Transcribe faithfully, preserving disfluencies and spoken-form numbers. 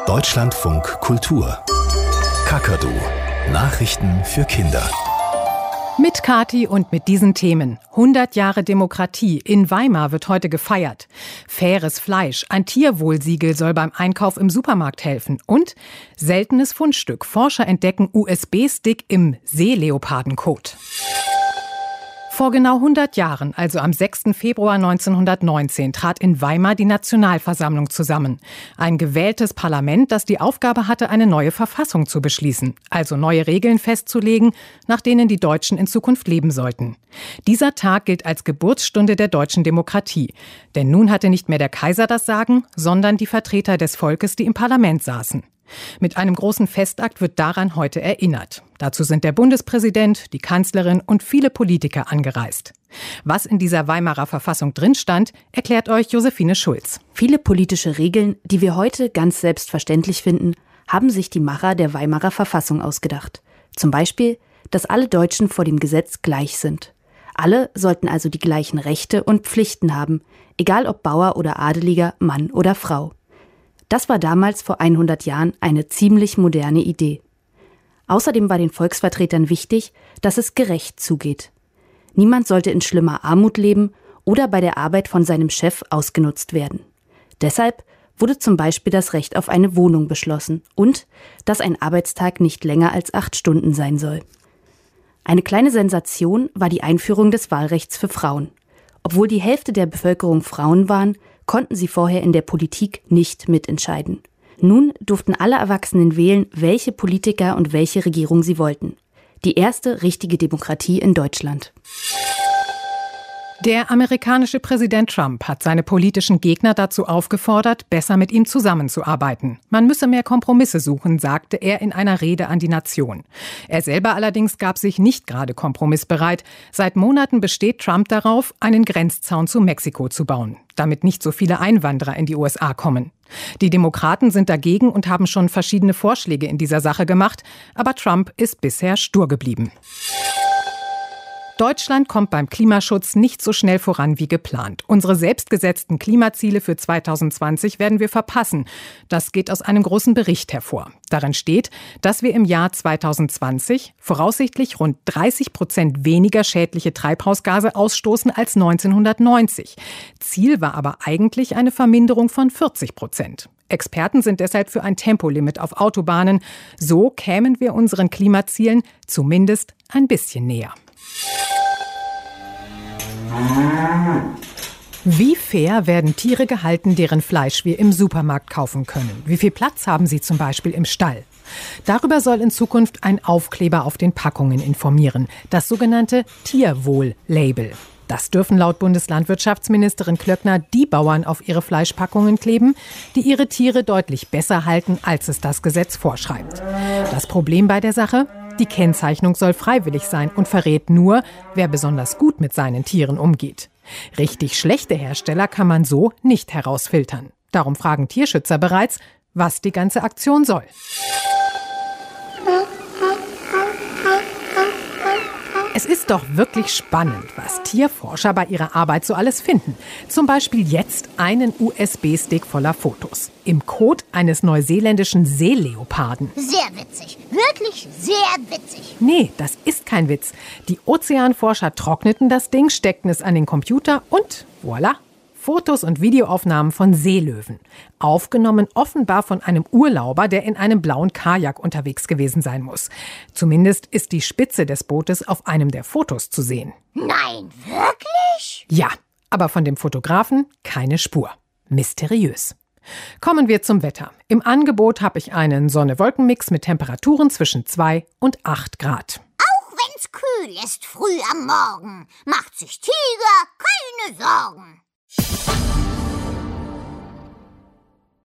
Deutschlandfunk Kultur. Kakadu. Nachrichten für Kinder. Mit Kathi und mit diesen Themen. hundert Jahre Demokratie. In Weimar wird heute gefeiert. Faires Fleisch. Ein Tierwohlsiegel soll beim Einkauf im Supermarkt helfen. Und seltenes Fundstück. Forscher entdecken U S B-Stick im Seeleopardenkot. Vor genau hundert Jahren, also am sechsten Februar neunzehnhundertneunzehn, trat in Weimar die Nationalversammlung zusammen. Ein gewähltes Parlament, das die Aufgabe hatte, eine neue Verfassung zu beschließen, also neue Regeln festzulegen, nach denen die Deutschen in Zukunft leben sollten. Dieser Tag gilt als Geburtsstunde der deutschen Demokratie. Denn nun hatte nicht mehr der Kaiser das Sagen, sondern die Vertreter des Volkes, die im Parlament saßen. Mit einem großen Festakt wird daran heute erinnert. Dazu sind der Bundespräsident, die Kanzlerin und viele Politiker angereist. Was in dieser Weimarer Verfassung drin stand, erklärt euch Josephine Schulz. Viele politische Regeln, die wir heute ganz selbstverständlich finden, haben sich die Macher der Weimarer Verfassung ausgedacht. Zum Beispiel, dass alle Deutschen vor dem Gesetz gleich sind. Alle sollten also die gleichen Rechte und Pflichten haben, egal ob Bauer oder Adeliger, Mann oder Frau. Das war damals vor hundert Jahren eine ziemlich moderne Idee. Außerdem war den Volksvertretern wichtig, dass es gerecht zugeht. Niemand sollte in schlimmer Armut leben oder bei der Arbeit von seinem Chef ausgenutzt werden. Deshalb wurde zum Beispiel das Recht auf eine Wohnung beschlossen und dass ein Arbeitstag nicht länger als acht Stunden sein soll. Eine kleine Sensation war die Einführung des Wahlrechts für Frauen. Obwohl die Hälfte der Bevölkerung Frauen waren, konnten sie vorher in der Politik nicht mitentscheiden. Nun durften alle Erwachsenen wählen, welche Politiker und welche Regierung sie wollten. Die erste richtige Demokratie in Deutschland. Der amerikanische Präsident Trump hat seine politischen Gegner dazu aufgefordert, besser mit ihm zusammenzuarbeiten. Man müsse mehr Kompromisse suchen, sagte er in einer Rede an die Nation. Er selber allerdings gab sich nicht gerade kompromissbereit. Seit Monaten besteht Trump darauf, einen Grenzzaun zu Mexiko zu bauen, damit nicht so viele Einwanderer in die U S A kommen. Die Demokraten sind dagegen und haben schon verschiedene Vorschläge in dieser Sache gemacht, aber Trump ist bisher stur geblieben. Deutschland kommt beim Klimaschutz nicht so schnell voran wie geplant. Unsere selbstgesetzten Klimaziele für zweitausendzwanzig werden wir verpassen. Das geht aus einem großen Bericht hervor. Darin steht, dass wir im Jahr zweitausendzwanzig voraussichtlich rund dreißig Prozent weniger schädliche Treibhausgase ausstoßen als neunzehnhundertneunzig. Ziel war aber eigentlich eine Verminderung von vierzig Prozent. Experten sind deshalb für ein Tempolimit auf Autobahnen. So kämen wir unseren Klimazielen zumindest ein bisschen näher. Wie fair werden Tiere gehalten, deren Fleisch wir im Supermarkt kaufen können? Wie viel Platz haben sie zum Beispiel im Stall? Darüber soll in Zukunft ein Aufkleber auf den Packungen informieren, das sogenannte Tierwohl-Label. Das dürfen laut Bundeslandwirtschaftsministerin Klöckner die Bauern auf ihre Fleischpackungen kleben, die ihre Tiere deutlich besser halten, als es das Gesetz vorschreibt. Das Problem bei der Sache? Die Kennzeichnung soll freiwillig sein und verrät nur, wer besonders gut mit seinen Tieren umgeht. Richtig schlechte Hersteller kann man so nicht herausfiltern. Darum fragen Tierschützer bereits, was die ganze Aktion soll. Es ist doch wirklich spannend, was Tierforscher bei ihrer Arbeit so alles finden. Zum Beispiel jetzt einen U S B-Stick voller Fotos. Im Kot eines neuseeländischen Seeleoparden. Sehr witzig. Wirklich sehr witzig. Nee, das ist kein Witz. Die Ozeanforscher trockneten das Ding, steckten es an den Computer und voilà. Fotos und Videoaufnahmen von Seelöwen. Aufgenommen offenbar von einem Urlauber, der in einem blauen Kajak unterwegs gewesen sein muss. Zumindest ist die Spitze des Bootes auf einem der Fotos zu sehen. Nein, wirklich? Ja, aber von dem Fotografen keine Spur. Mysteriös. Kommen wir zum Wetter. Im Angebot habe ich einen Sonne-Wolken-Mix mit Temperaturen zwischen zwei und acht Grad. Auch wenn's kühl ist früh am Morgen, macht sich Tiger keine Sorgen.